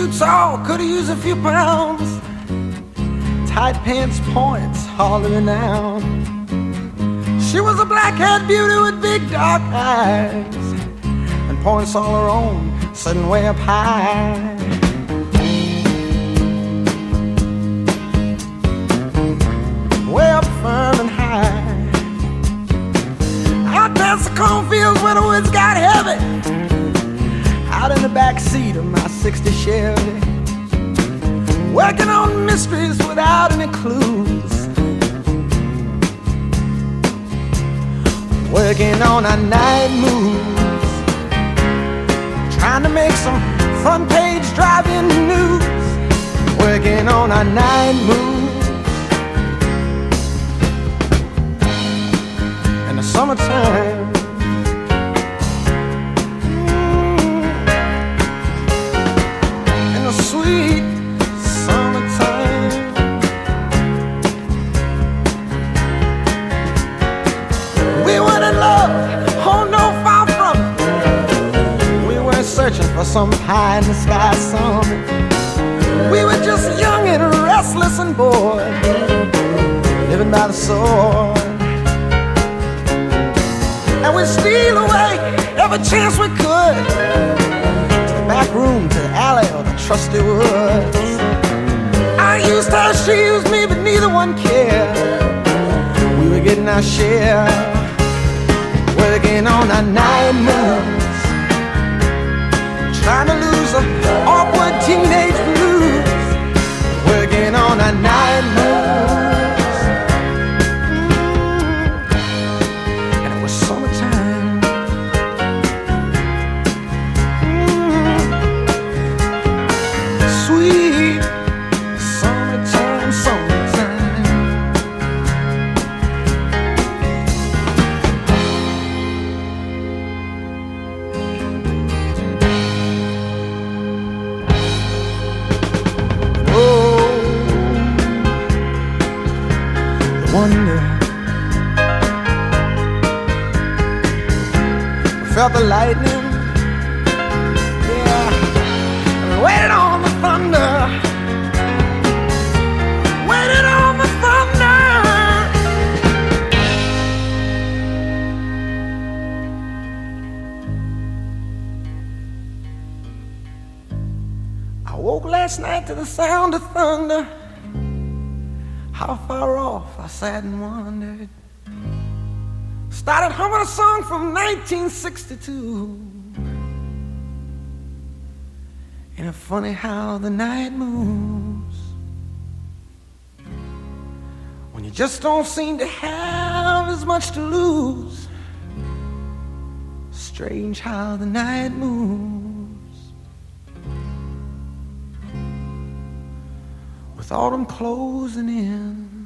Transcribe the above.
too tall, could've used a few pounds. Tight pants points, hardly renowned. She was a black-haired beauty with big dark eyes, and points all her own, sitting way up high. Way up firm and high. Out past the cornfields where the woods got heavy. Out in the back seat of my '60 Chevy, working on mysteries without any clues. Working on our night moves, trying to make some front page driving news. Working on our night moves in the summertime. In the sweet summertime. We weren't in love, oh no, far from it. We weren't searching for some pie in the sky summit. We were just young and restless and bored, living by the sword. And we'd steal away every chance we could, to the back room, to the alley, or the trusty woods. I used her, she used me, but neither one cared. We were getting our share, working on our night moves, trying to lose the awkward teenage blues. Working on our night moves, and it was summertime. Sweet summertime, summertime. Wonder, we felt the lightning, yeah, and we waited on the thunder, waited on the thunder. I woke last night to the sound of thunder. How far off, I sat and wondered. Started humming a song from 1962. Ain't it funny how the night moves, when you just don't seem to have as much to lose. Strange how the night moves, with autumn closing in.